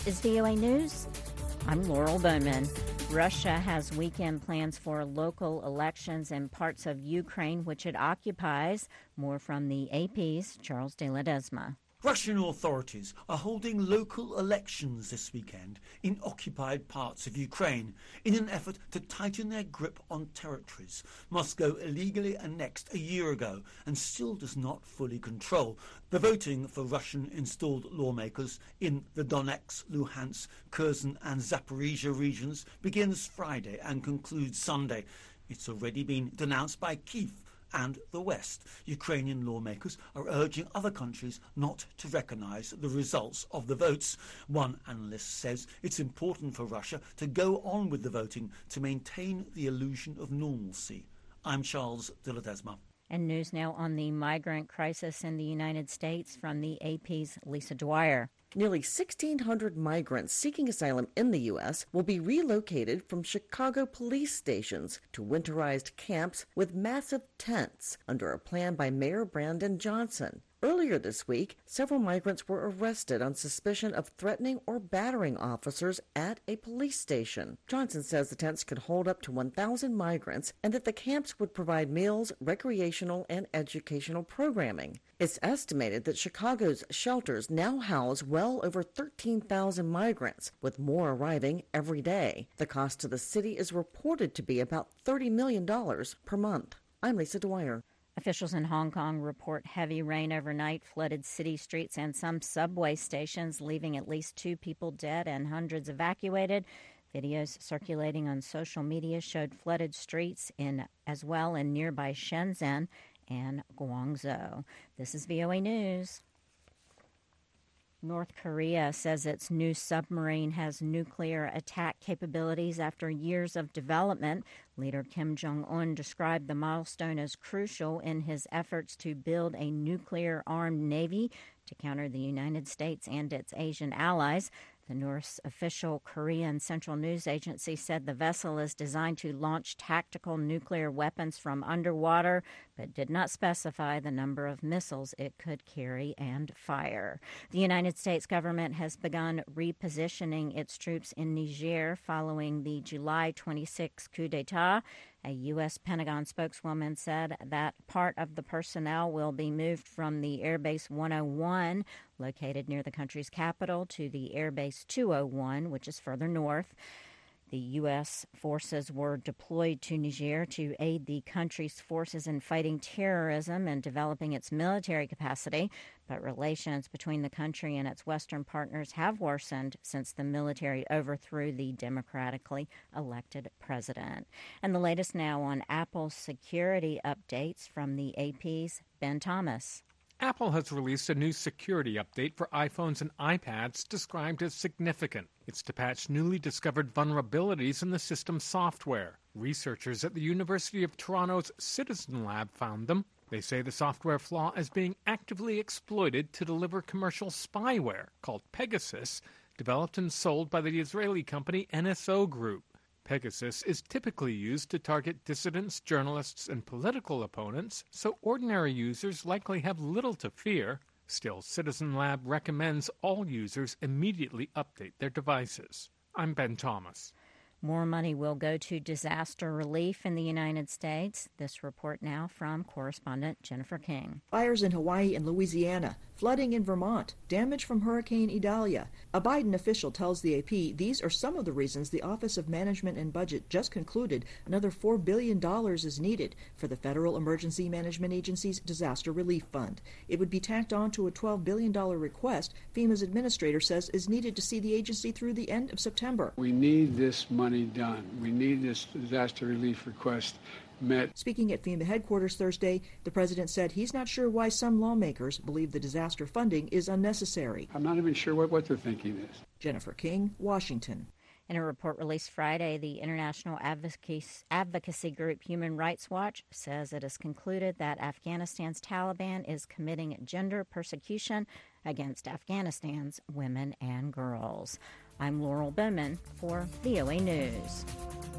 is VOA News. I'm Laurel Bowman. Russia has weekend plans for local elections in parts of Ukraine, which it occupies. More from the AP's Charles de Ledesma. Russian authorities are holding local elections this weekend in occupied parts of Ukraine in an effort to tighten their grip on territories Moscow illegally annexed a year ago and still does not fully control. The voting for Russian-installed lawmakers in the Donetsk, Luhansk, Kherson and Zaporizhia regions begins Friday and concludes Sunday. It's already been denounced by Kyiv and the West. Ukrainian lawmakers are urging other countries not to recognise the results of the votes. One analyst says it's important for Russia to go on with the voting to maintain the illusion of normalcy. I'm Charles de Ledesma. And news now on the migrant crisis in the United States from the AP's Lisa Dwyer. Nearly 1,600 migrants seeking asylum in the U.S. will be relocated from Chicago police stations to winterized camps with massive tents under a plan by Mayor Brandon Johnson. Earlier this week, several migrants were arrested on suspicion of threatening or battering officers at a police station. Johnson says the tents could hold up to 1,000 migrants and that the camps would provide meals, recreational, and educational programming. It's estimated that Chicago's shelters now house well over 13,000 migrants, with more arriving every day. The cost to the city is reported to be about $30 million per month. I'm Lisa Dwyer. Officials in Hong Kong report heavy rain overnight flooded city streets and some subway stations, leaving at least 2 people dead and hundreds evacuated. Videos circulating on social media showed flooded streets as well in nearby Shenzhen and Guangzhou. This is VOA News. North Korea says its new submarine has nuclear attack capabilities after years of development. Leader Kim Jong-un described the milestone as crucial in his efforts to build a nuclear-armed navy to counter the United States and its Asian allies. The North's official Korean Central News Agency said the vessel is designed to launch tactical nuclear weapons from underwater, but did not specify the number of missiles it could carry and fire. The United States government has begun repositioning its troops in Niger following the July 26 coup d'etat. A U.S. Pentagon spokeswoman said that part of the personnel will be moved from the Airbase 101, located near the country's capital, to the Airbase 201, which is further north. The U.S. forces were deployed to Niger to aid the country's forces in fighting terrorism and developing its military capacity, but relations between the country and its Western partners have worsened since the military overthrew the democratically elected president. And the latest now on Apple's security updates from the AP's Ben Thomas. Apple has released a new security update for iPhones and iPads described as significant. It's to patch newly discovered vulnerabilities in the system's software. Researchers at the University of Toronto's Citizen Lab found them. They say the software flaw is being actively exploited to deliver commercial spyware called Pegasus, developed and sold by the Israeli company NSO Group. Pegasus is typically used to target dissidents, journalists, and political opponents, so ordinary users likely have little to fear. Still, Citizen Lab recommends all users immediately update their devices. I'm Ben Thomas. More money will go to disaster relief in the United States. This report now from correspondent Jennifer King. Fires in Hawaii and Louisiana, flooding in Vermont, damage from Hurricane Idalia. A Biden official tells the AP these are some of the reasons the Office of Management and Budget just concluded another $4 billion is needed for the Federal Emergency Management Agency's Disaster Relief Fund. It would be tacked on to a $12 billion request FEMA's administrator says is needed to see the agency through the end of September. We need this money done. We need this disaster relief request met. Speaking at FEMA headquarters Thursday, the president said he's not sure why some lawmakers believe the disaster funding is unnecessary. I'm not even sure what their thinking is. Jennifer King, Washington. In a report released Friday, the international advocacy group Human Rights Watch says it has concluded that Afghanistan's Taliban is committing gender persecution against Afghanistan's women and girls. I'm Laurel Bowman for VOA News.